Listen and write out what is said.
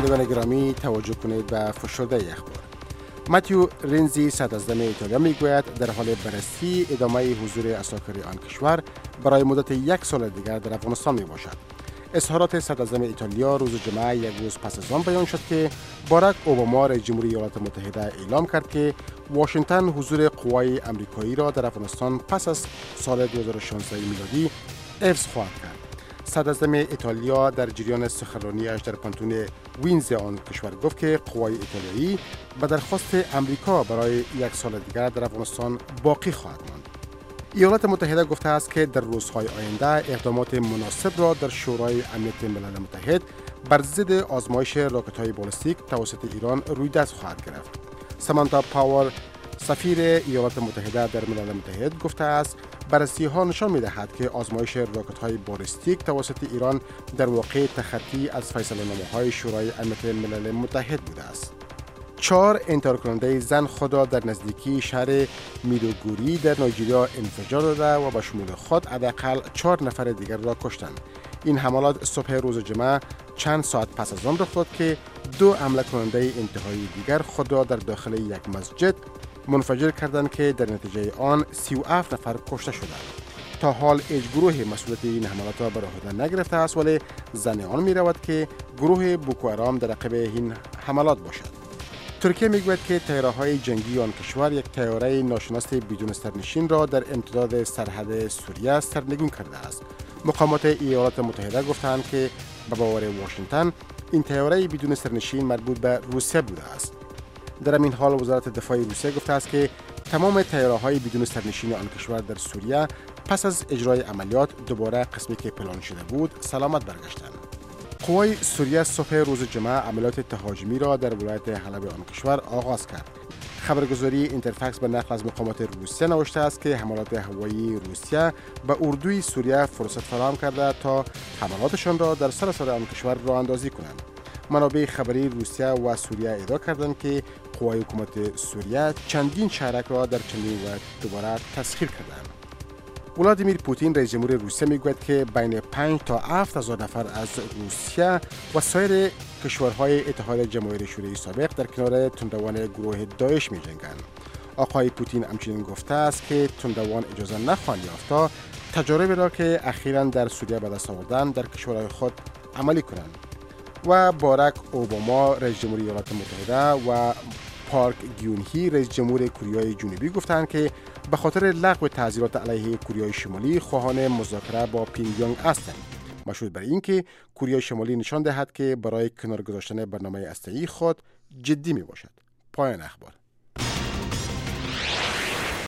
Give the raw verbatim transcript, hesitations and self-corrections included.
شنوندگان گرامی توجه کنید به فشرده اخبار. ماتیو رنزی صدراعظم ایتالیا میگوید در حال بررسی ادامه حضور عساکر آن کشور برای مدت یک سال دیگر در افغانستان می باشد. اظهارات صدراعظم ایتالیا روز جمعه یک روز پس از آن بیان شد که باراک اوباما رئیس جمهوری ایالات متحده اعلام کرد که واشنگتن حضور قوای آمریکایی را در افغانستان پس از سال دو هزار و شانزده میلادی حفظ خواهد کرد. صدراعظم ایتالیا در جریان سخنرانیش در پانتون وینز آن کشور گفت که قوای ایتالیایی به درخواست آمریکا برای یک سال دیگر در افغانستان باقی خواهد ماند. ایالات متحده گفته است که در روزهای آینده اقدامات مناسب را در شورای امنیت ملل متحد بر ضد آزمایش راکت‌های بالستیک توسط ایران رویداد خواهد گرفت. سامانتا پاور سفیر ایالات متحده در ملل متحد گفته است بررسی‌ها نشان می‌دهد که آزمایش راکت‌های بالستیک توسط ایران در واقع تخطی از فیصله‌نامه‌های شورای امنیت ملل متحد بوده است. چهار انتحار کننده زن خود را در نزدیکی شهر میدوگوری در نایجریا انفجار داده و به شمول خود حداقل چهار نفر دیگر را کشتند. این حملات صبح روز جمعه چند ساعت پس از آن رخ داد که دو حمله کننده انتحاری دیگر خود را در داخل یک مسجد منفجر کردند که در نتیجه آن سی و هفت نفر کشته شدند. تا حال هیچ گروه مسئولیت این حملات را بر عهده نگرفته است، ولی ظن آن می رود که گروه بوکو حرام در عقب این حملات باشد. ترکیه میگوید که طیاره‌های جنگی آن کشور یک طیاره ناشناس بدون سرنشین را در امتداد سرحد سوریه سرنگون کرده است. مقامات ایالات متحده گفتند که به باور واشنگتن این طیاره بدون سرنشین مربوط به روسیه بوده است. در این حال وزارت دفاع روسیه گفته است که تمام طیاره‌های بدون سرنشین آن کشور در سوریه پس از اجرای عملیات دوباره قسمی که پلان شده بود سلامت برگشتند. قوای سوریه صبح روز جمعه عملیات تهاجمی را در ولایت حلب آن کشور آغاز کرد. خبرگزاری اینترفکس به نقل از مقامات روسیه نوشته است که حملات هوایی روسیه به اردوی سوریه فرصت فراهم کرده تا حملاتشان را در سراسر آن کشور راه اندازی کنند. منابع خبری روسیه و سوریه ادعا کردند که قوای حکومت سوریه چندین شهرک را در چندین ولایت دوباره تسخیر کردند. ولادیمیر پوتین رئیس جمهور روسیه میگوید که بین پنج تا هفت هزار نفر از روسیه و سایر کشورهای اتحاد جماهیر شوروی سابق در کنار تندوان گروه داعش می‌جنگند. آقای پوتین همچنین گفته است که تندوان اجازه نخواهند یافت تا تجاربی را که اخیراً در سوریه به دست آوردند در کشورهای خود عملی کنند. و باراک اوباما رئیس جمهوری ایالات متحده و پارک گیون-هی رئیس جمهور کره جنوبی گفتند که به خاطر لغو تعزیرات علیه کره شمالی خواهان مذاکره با پیونگیانگ هستند. مشروط بر اینکه کره شمالی نشان دهد که برای کنار گذاشتن برنامه هسته‌ای خود جدی می باشد. پایان اخبار.